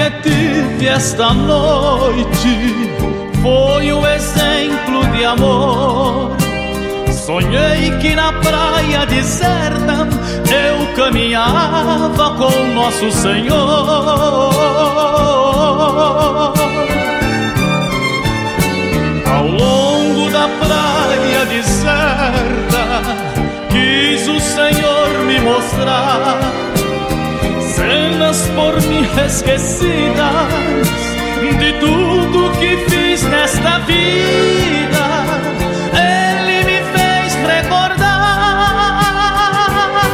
que tive esta noite foi um exemplo de amor. Sonhei que na praia deserta eu caminhava com Nosso Senhor. Ao longo da praia deserta quis o Senhor me mostrar cenas por mim esquecidas de tudo que fiz nesta vida. Ele me fez recordar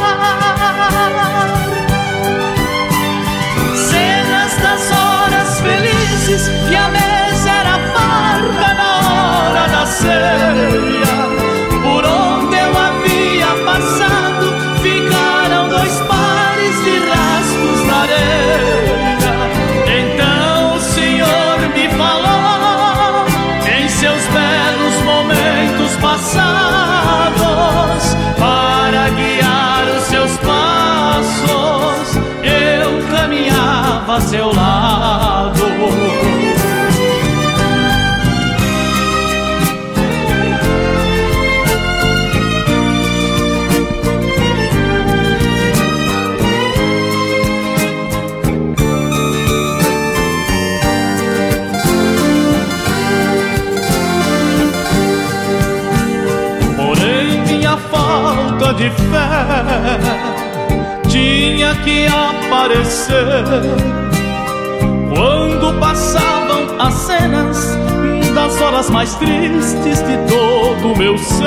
cenas das horas felizes que a mesa era farta na hora da ceia. Por onde eu havia passado ficaram 2 pares de rastros na areia. Então o Senhor me falou em seus belos momentos passados, para guiar os seus passos eu caminhava a seu lado. Falta de fé tinha que aparecer quando passavam as cenas das horas mais tristes de todo o meu ser.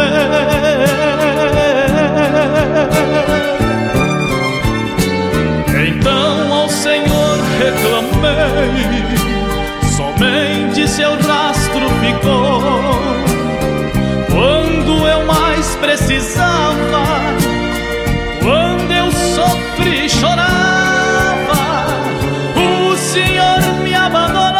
Então ao Senhor reclamei, somente seu rastro ficou. Quando eu mais precisava, quando eu sofri e chorava, o Senhor me abandonou.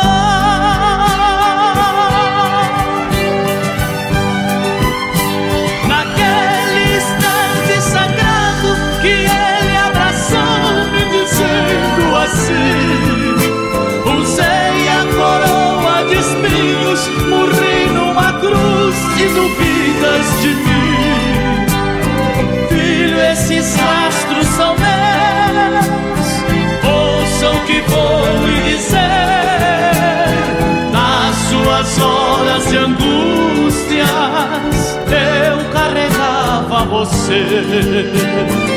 Naquele instante sagrado que Ele abraçou-me dizendo assim: usei a coroa de espinhos, morri numa cruz e duvidas de mim. Filho, esses rastros são meus, ouça o que vou lhe dizer. Nas suas horas de angústias eu carregava você.